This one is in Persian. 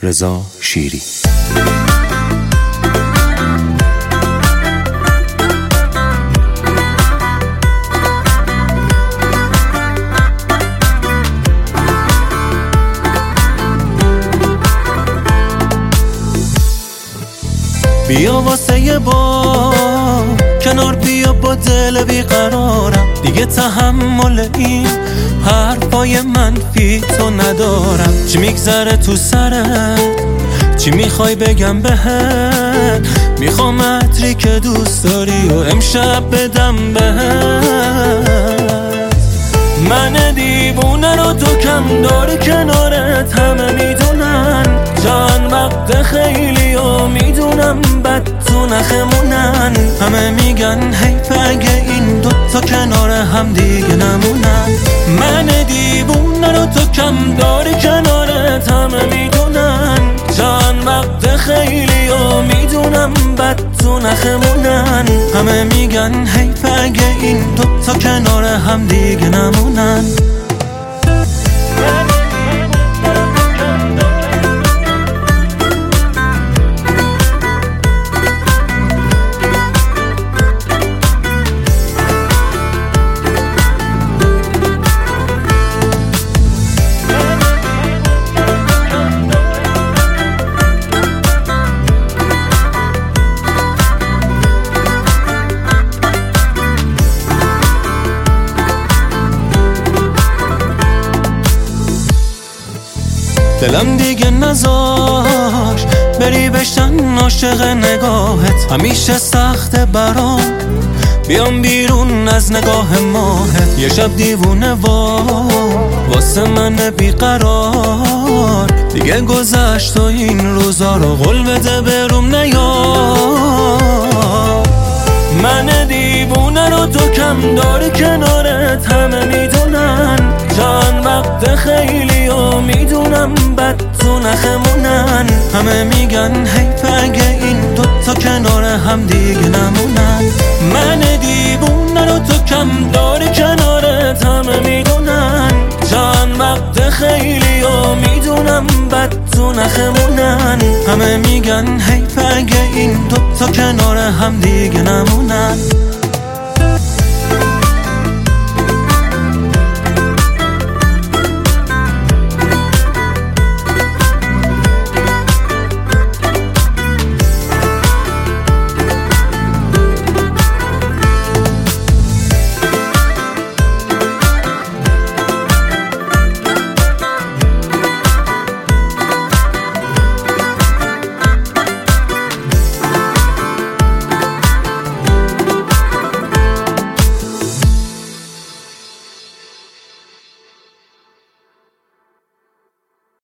رضا شیری. بیا واسه یه بار کنار بیا، با دل بیقرارم، دیگه تحمل این حرفای منفی تو ندارم. چی میگذره تو سرت؟ چی میخوای بگم بهت؟ میخوام عطری که دوست داری و امشب بدم بهت. من دیوونه رو تو کم داری کنارت، همه میدونن جان وقت خیلی و میدونم بد تو نخمونن. همه میگن حیف اگه این دوتا کنار هم دیگه نمونن. من دیوونه رو تو کم داری کنارت، همه میدونن جان وقت خیلی و میدونم بد تو نخمونن. همه میگن حیف اگه این دوتا کنار هم دیگه نمونن. دلم دیگه نذاش بری بشن عاشق نگاهت، همیشه سخته برام بیام بیرون از نگاه ماهت. یه شب دیوونه واسه من بیقرار، دیگه گذشت و این روزا رو قول بده بروم نیار. من دیوونه رو تو کم داری کنارت، همه میدونن جان وقت خیلی و میدونم بد تو نخمونن. همه میگن حیف اگه این دوتا کنار هم دیگه نمونن. من دیوونه رو تو کم داری کنارت، همه میدونن جان وقت خیلی و میدونم بد تو نخمونن. همه میگن حیف اگه این دوتا کنار هم دیگه نمونن.